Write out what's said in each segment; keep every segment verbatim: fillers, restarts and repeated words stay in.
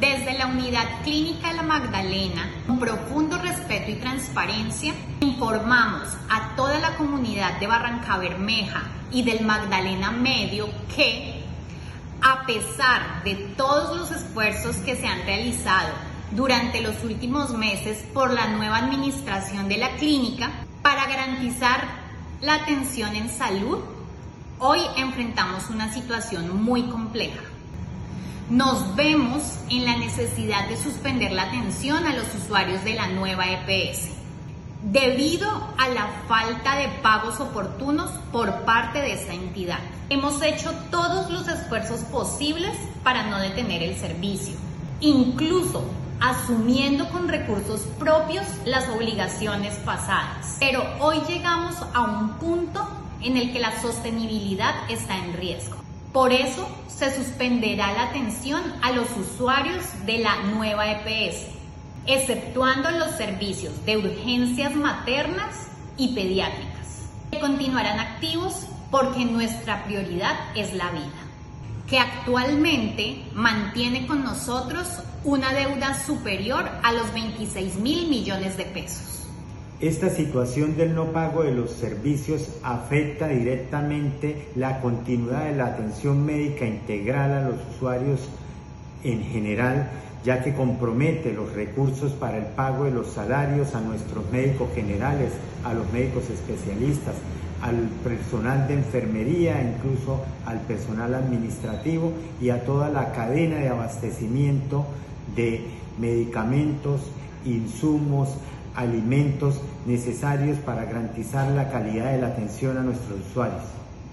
Desde la Unidad Clínica de la Magdalena, con profundo respeto y transparencia, informamos a toda la comunidad de Barrancabermeja y del Magdalena Medio que, a pesar de todos los esfuerzos que se han realizado durante los últimos meses por la nueva administración de la clínica para garantizar la atención en salud, hoy enfrentamos una situación muy compleja. Nos vemos en la necesidad de suspender la atención a los usuarios de la nueva E P S, debido a la falta de pagos oportunos por parte de esta entidad. Hemos hecho todos los esfuerzos posibles para no detener el servicio, incluso asumiendo con recursos propios las obligaciones pasadas. Pero hoy llegamos a un punto en el que la sostenibilidad está en riesgo. Por eso se suspenderá la atención a los usuarios de la nueva E P S, exceptuando los servicios de urgencias maternas y pediátricas, que continuarán activos porque nuestra prioridad es la vida, que actualmente mantiene con nosotros una deuda superior a los veintiséis mil millones de pesos. Esta situación del no pago de los servicios afecta directamente la continuidad de la atención médica integral a los usuarios en general, ya que compromete los recursos para el pago de los salarios a nuestros médicos generales, a los médicos especialistas, al personal de enfermería, incluso al personal administrativo y a toda la cadena de abastecimiento de medicamentos, insumos, alimentos necesarios para garantizar la calidad de la atención a nuestros usuarios.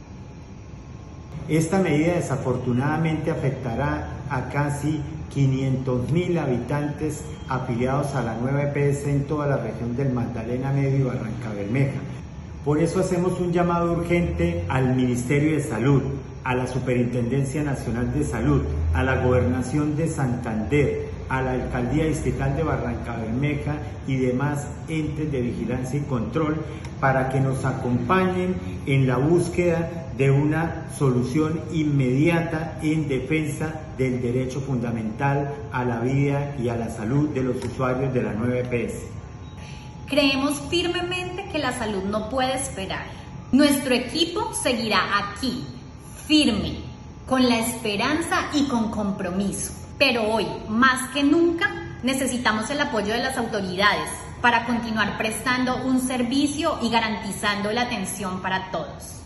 Esta medida desafortunadamente afectará a casi quinientos mil habitantes afiliados a la nueva E P S en toda la región del Magdalena Medio y Barrancabermeja. Por eso hacemos un llamado urgente al Ministerio de Salud, a la Superintendencia Nacional de Salud, a la Gobernación de Santander, a la Alcaldía Distrital de Barrancabermeja y demás entes de vigilancia y control para que nos acompañen en la búsqueda de una solución inmediata en defensa del derecho fundamental a la vida y a la salud de los usuarios de la nueva E P S. Creemos firmemente que la salud no puede esperar. Nuestro equipo seguirá aquí, firme, con la esperanza y con compromiso. Pero hoy, más que nunca, necesitamos el apoyo de las autoridades para continuar prestando un servicio y garantizando la atención para todos.